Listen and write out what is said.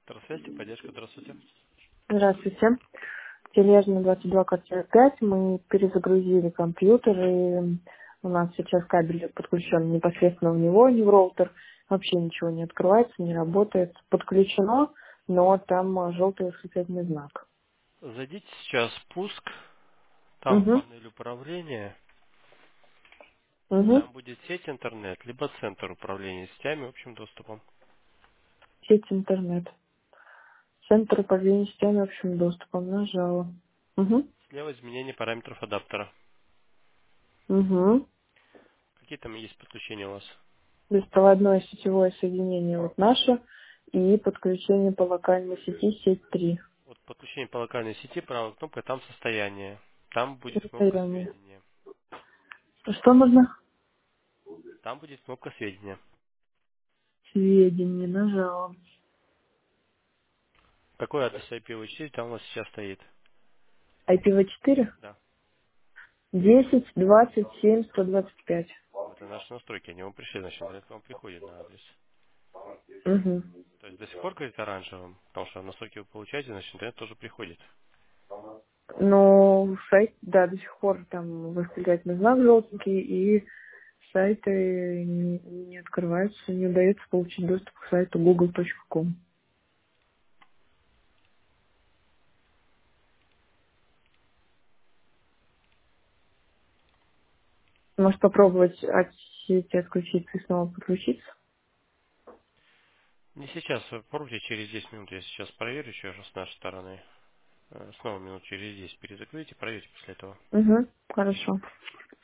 Здравствуйте, поддержка, здравствуйте. Здравствуйте. Тележная 22 квартира 5. Мы перезагрузили компьютер, и у нас сейчас кабель подключен непосредственно в него, не в роутер. Вообще ничего не открывается, не работает. Подключено, но там желтый восклицательный знак. Зайдите сейчас в пуск, там Угу. панель управления, Угу. там будет сеть интернет, либо центр управления сетями общим доступом. Сеть интернет. Центр управления системой общим доступом. Нажала. Угу. Слева изменение параметров адаптера. Угу. Какие там есть подключения у вас? Беспроводное сетевое соединение вот наше. И подключение по локальной сети сеть 3. Вот подключение по локальной сети, правая кнопка, там состояние. Там будет кнопка Состояние. сведения. Что нужно? Там будет кнопка сведения. Сведения нажала. Какой адрес IPv4 там у вас сейчас стоит? IPv4? Да. 10, 27, 125. Вот это наши настройки, они вам пришли, значит, это вам приходит на адрес. Угу. То есть до сих пор говорит оранжевым, потому что настройки вы получаете, значит, интернет тоже приходит. Но сайт, да, до сих пор там восклицательный знак желтенький, и сайты не открываются, не удается получить доступ к сайту google.com. Может попробовать от сети отключиться и снова подключиться? Не сейчас, попробуйте через 10 минут, я сейчас проверю еще раз с нашей стороны. Снова минут через 10 перезакройте, проверьте после этого. Угу, хорошо.